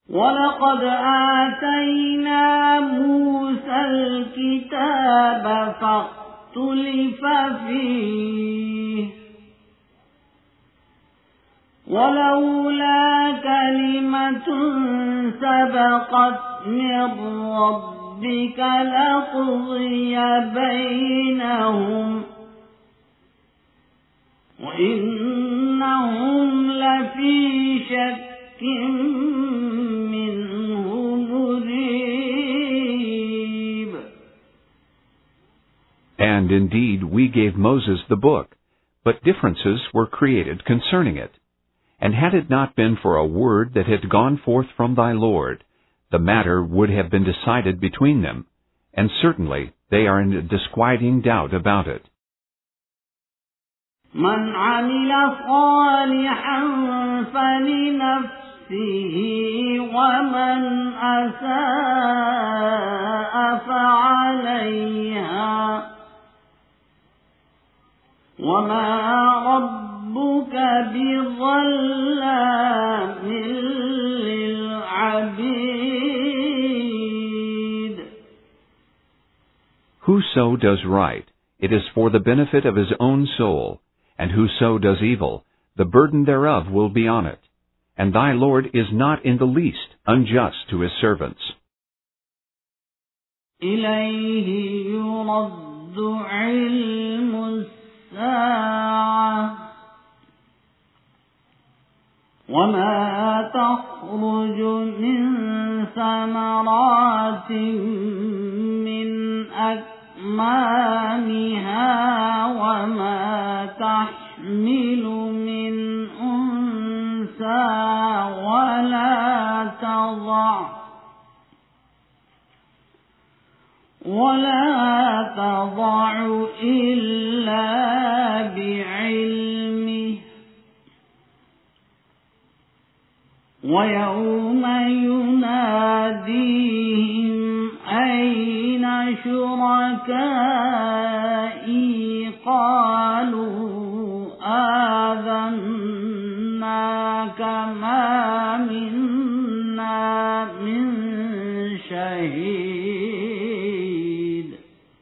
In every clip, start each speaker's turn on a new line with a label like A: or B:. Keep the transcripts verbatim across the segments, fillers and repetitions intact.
A: ولقد آتينا موسى الكتاب فاختلف فيه ولولا كلمة سبقت من ربك لقضي بينهم وإنهم لفي شك منه مريب.
B: And indeed we gave Moses the book, but differences were created concerning it. And had it not been for a word that had gone forth from thy Lord, the matter would have been decided between them, and certainly they are in a disquieting doubt about it.
A: من عمل صالحا فلنفسه ومن أساء فعليها وما ربك بظلام للعبيد.
B: Whoso does right, it is for the benefit of his own soul, and whoso does evil, the burden thereof will be on it. And thy Lord is not in the least unjust to his servants.
A: إليه يرد علم الساعة وما تخرج من ثمرات من أكمامها وما تحمل من أنثى ولا تضع ولا تضع إلا بعلمه ويوم يناديهم أين شركائي قالوا آذناك ما منا من شهيد.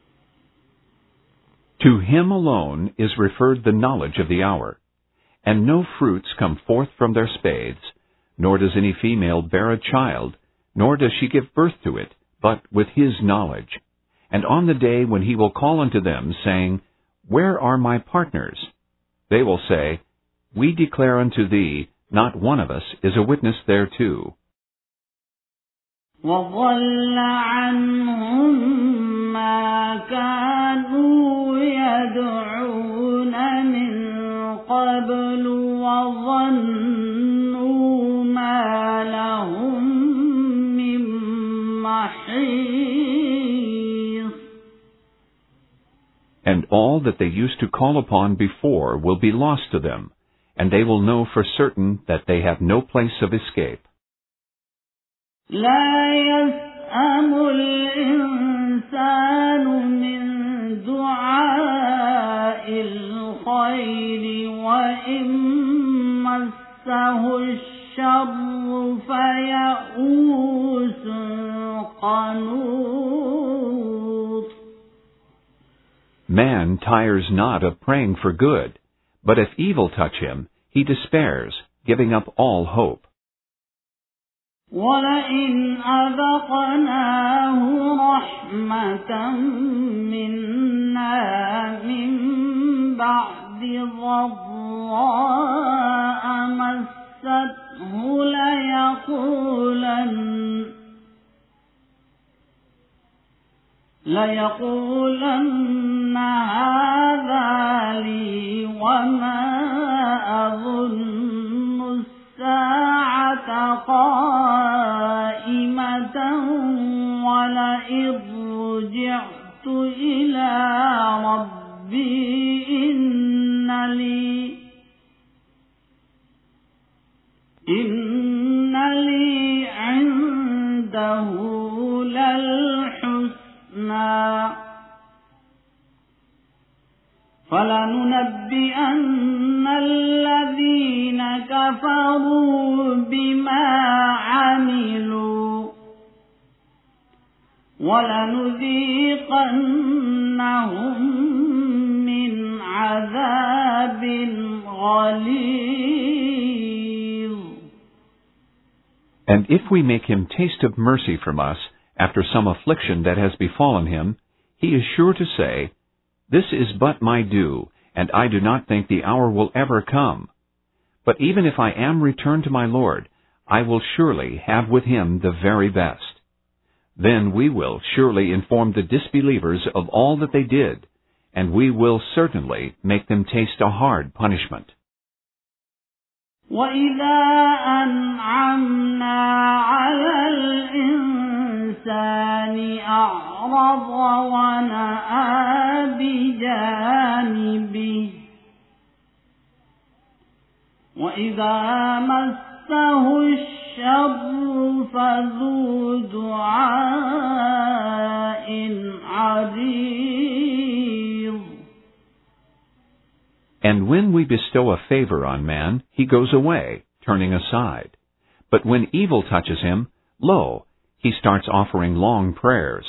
B: To him alone is referred the knowledge of the hour, and no fruits come forth from their spades, nor does any female bear a child, nor does she give birth to it, but with his knowledge. And on the day when he will call unto them, saying, Where are my partners? They will say, We declare unto thee, not one of us is a witness thereto.
A: وَضَلَّ عَنْهُمْ مَا كَانُوا يَدْعُونَ مِنْ قَبْلُ وَظَنُّوا مَا لَهُمْ مِنْ مَحِيصٍ.
B: And all that they used to call upon before will be lost to them, and they will know for certain that they have no place of escape.
A: لا يسأم الإنسان من دعاء الخير وإن مسه الشر فيئوس قنوط.
B: Man tires not of praying for good, but if evil touch him, he despairs, giving up all hope.
A: وَلَئِنْ أَذَقْنَاهُ رَحْمَةً مِنَّا مِنْ بَعْدِ ضَرَّاءَ مَسَّتْهُ لَيَقُولَنَّ لَيَقُولَنَّ هَذَا لِي وَمَا أَظُنُّ السَّاعَةَ قَائِمَةً وَلَئِن رُّجِعْتُ إِلَى رَبِّي إِنَّ لِي إِنَّ لِي عِندَهُ لَلْحُسْنَى فَلَنُنَبِّئَنَّ الَّذِينَ كَفَرُوا بِمَا عَمِلُوا وَلَنُذِيقَنَّهُمْ مِنْ عَذَابٍ غَلِيظٍ.
B: And if we make him taste of mercy from us after some affliction that has befallen him, he is sure to say, "This is but my due, and I do not think the hour will ever come. But even if I am returned to my Lord, I will surely have with him the very best. Then we will surely inform the disbelievers of all that they did, and we will certainly make them taste a hard punishment."
A: وَإِذَا أَنْعَمْنَا عَلَى الْإِنسَانِ أَعْرَضَ وَنَأَىٰ بِجَانِبِهِ وَإِذَا مَسَّهُ الشَّرُّ فَذُو دُعَاءٍ عَرِيضٍ.
B: And when we bestow a favor on man, he goes away, turning aside. But when evil touches him, lo, he starts offering long prayers.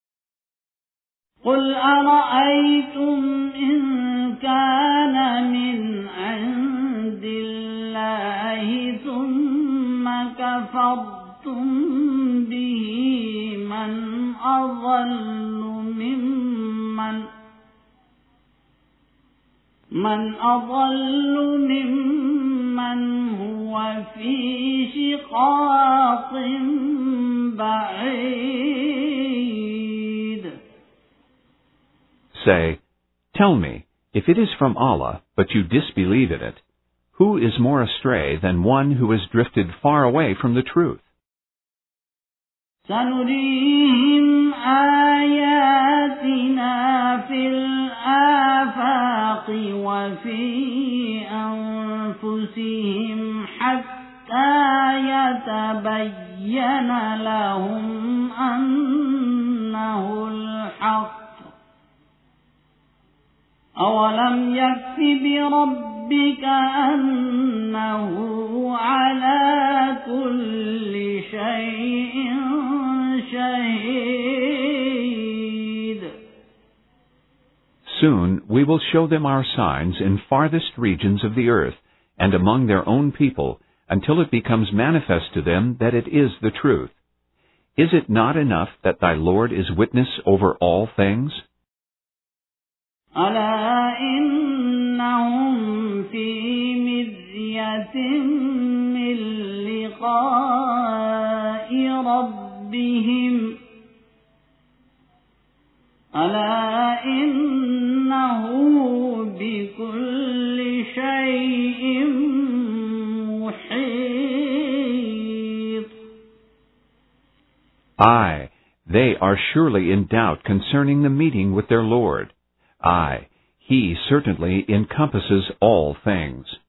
A: قُلْ أَرَأَيْتُمْ إِنْ كَانَ مِنْ عِنْدِ اللَّهِ ثُمَّ كَفَرْتُمْ بِهِ مَنْ أَضَلُّ مِمَّنْ من أضل ممن هو في شقاق بعيد.
B: Say, tell me, if it is from Allah, but you disbelieve in it, who is more astray than one who has drifted far away from the truth?
A: سنريهم آياتنا في الآفاق وفي أنفسهم حتى يتبين لهم أنه الحق. أولم يكف بربك أنه على كل شيء شهيد.
B: Soon we will show them our signs in farthest regions of the earth and among their own people until it becomes manifest to them that it is the truth. Is it not enough that thy Lord is witness over all things?
A: ألا إنهم في مرية من لقاء ربهم ألا إنه بكل شيء محيط.
B: Aye, they are surely in doubt concerning the meeting with their Lord. Aye, he certainly encompasses all things.